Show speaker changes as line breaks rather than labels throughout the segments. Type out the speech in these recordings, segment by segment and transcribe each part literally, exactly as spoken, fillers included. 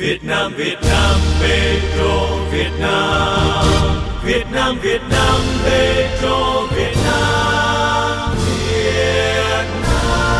Việt Nam, Việt Nam, Petro Việt Nam, Việt Nam, Việt Nam, Petro Việt Nam, Việt Nam.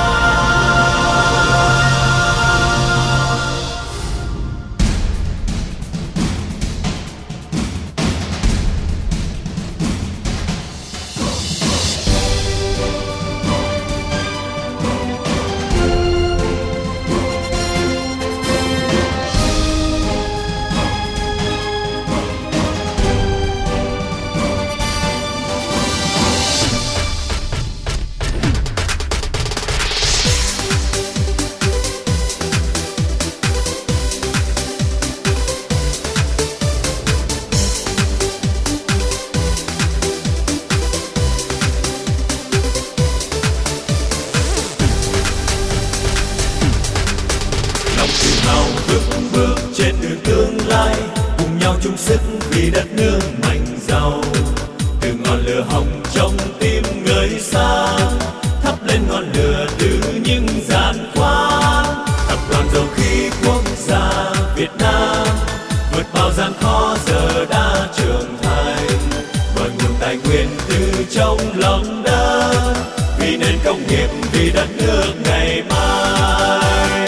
Vững bước trên đường tương lai, cùng nhau chung sức vì đất nước mạnh giàu. Từ ngọn lửa hồng trong tim người sáng, thắp lên ngọn lửa từ những gian khoan. Tập đoàn dầu khí quốc gia Việt Nam vượt bao gian khó giờ đã trưởng thành, bởi nguồn tài nguyên từ trong lòng đất, vì nền công nghiệp, vì đất nước ngày mai.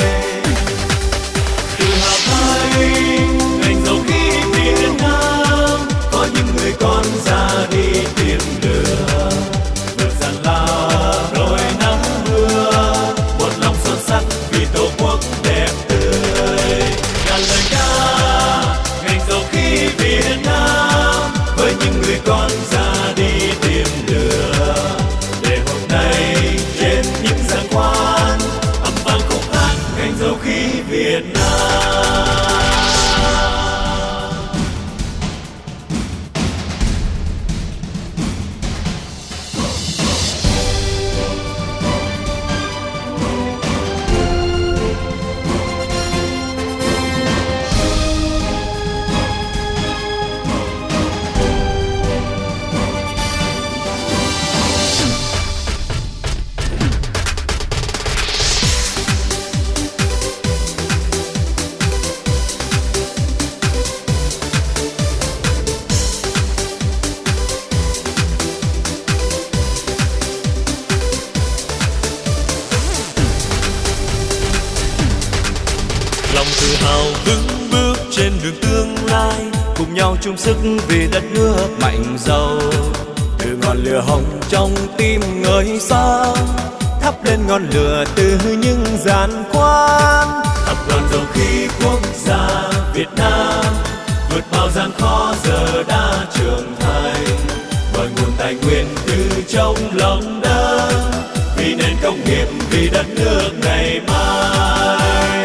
Ngành dầu khí Việt Nam có những người con ra đi tìm lửa, vượt gian lao rồi nắng mưa, một lòng son sắt vì tổ quốc đẹp tươi. Ngàn lời ca ngành dầu khí Việt Nam với những người con ra đi tìm lửa, để hôm nay trên những giàn khoan âm vang khúc hát ngành dầu khí Việt Nam. Lòng tự hào vững bước trên đường tương lai, cùng nhau chung sức vì đất nước mạnh giàu. Từ ngọn lửa hồng trong tim người sáng, thắp lên ngọn lửa từ những gian khoan. Tập đoàn dầu khí quốc gia Việt Nam vượt bao gian khó giờ đã trưởng thành, bởi nguồn tài nguyên từ trong lòng đất, vì nền công nghiệp, vì đất nước ngày mai.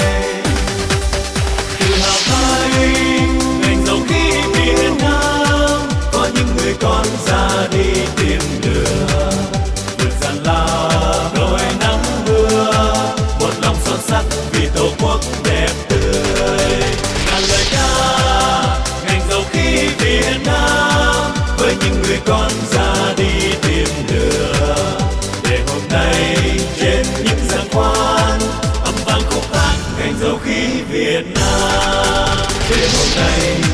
Ngành dầu khí Việt Nam có những người con ra đi tìm lửa, vượt gian lao rồi nắng mưa, một lòng son sắt vì tổ quốc đẹp tươi. Ngàn lời ca ngành dầu khí Việt Nam với những người con ra đi tìm lửa, để hôm nay trên những giàn khoan âm vang khúc hát ngành dầu khí Việt Nam. Để hôm nay